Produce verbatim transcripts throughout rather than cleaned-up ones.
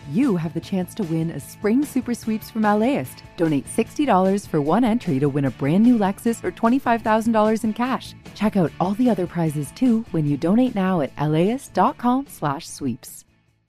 you have the chance to win a spring super sweeps from LAist. Donate sixty dollars for one entry to win a brand new Lexus or twenty-five thousand dollars in cash. Check out all the other prizes too when you donate now at laist.com slash sweeps.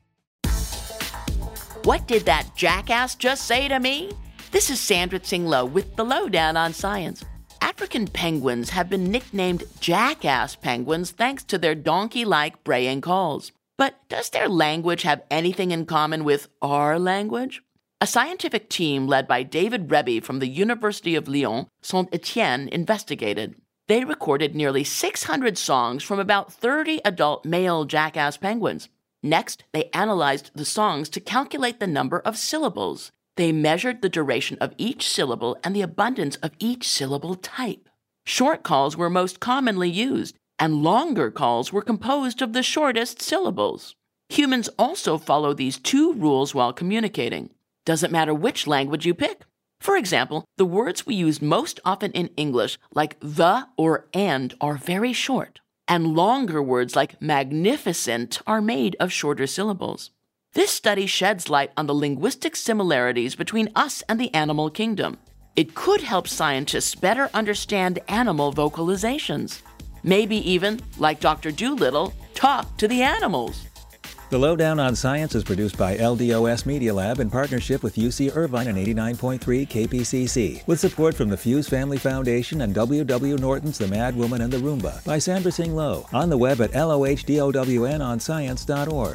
What did that jackass just say to me? This is Sandra Tsing Loh with the Lowdown on Science. African penguins have been nicknamed jackass penguins thanks to their donkey-like braying calls. But does their language have anything in common with our language? A scientific team led by David Rebbe from the University of Lyon, Saint-Étienne, investigated. They recorded nearly six hundred songs from about thirty adult male jackass penguins. Next, they analyzed the songs to calculate the number of syllables. They measured the duration of each syllable and the abundance of each syllable type. Short calls were most commonly used, and longer calls were composed of the shortest syllables. Humans also follow these two rules while communicating. Doesn't matter which language you pick. For example, the words we use most often in English, like the or and, are very short, and longer words like magnificent are made of shorter syllables. This study sheds light on the linguistic similarities between us and the animal kingdom. It could help scientists better understand animal vocalizations. Maybe even, like Doctor Dolittle, talk to the animals. The Lowdown on Science is produced by L D O S Media Lab in partnership with U C Irvine and eighty-nine point three K P C C, with support from the Fuse Family Foundation and W W. Norton's The Mad Woman and the Roomba, by Sandra Tsing Loh, on the web at L O H D O W N on science dot org.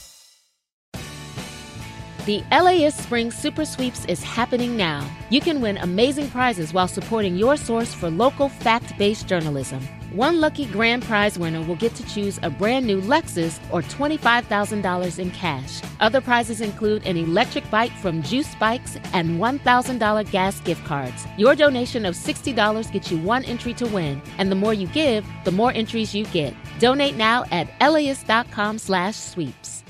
The LAist Spring Super Sweeps is happening now. You can win amazing prizes while supporting your source for local fact-based journalism. One lucky grand prize winner will get to choose a brand new Lexus or twenty-five thousand dollars in cash. Other prizes include an electric bike from Juice Bikes and one thousand dollars gas gift cards. Your donation of sixty dollars gets you one entry to win, and the more you give, the more entries you get. Donate now at laist.com slash sweeps.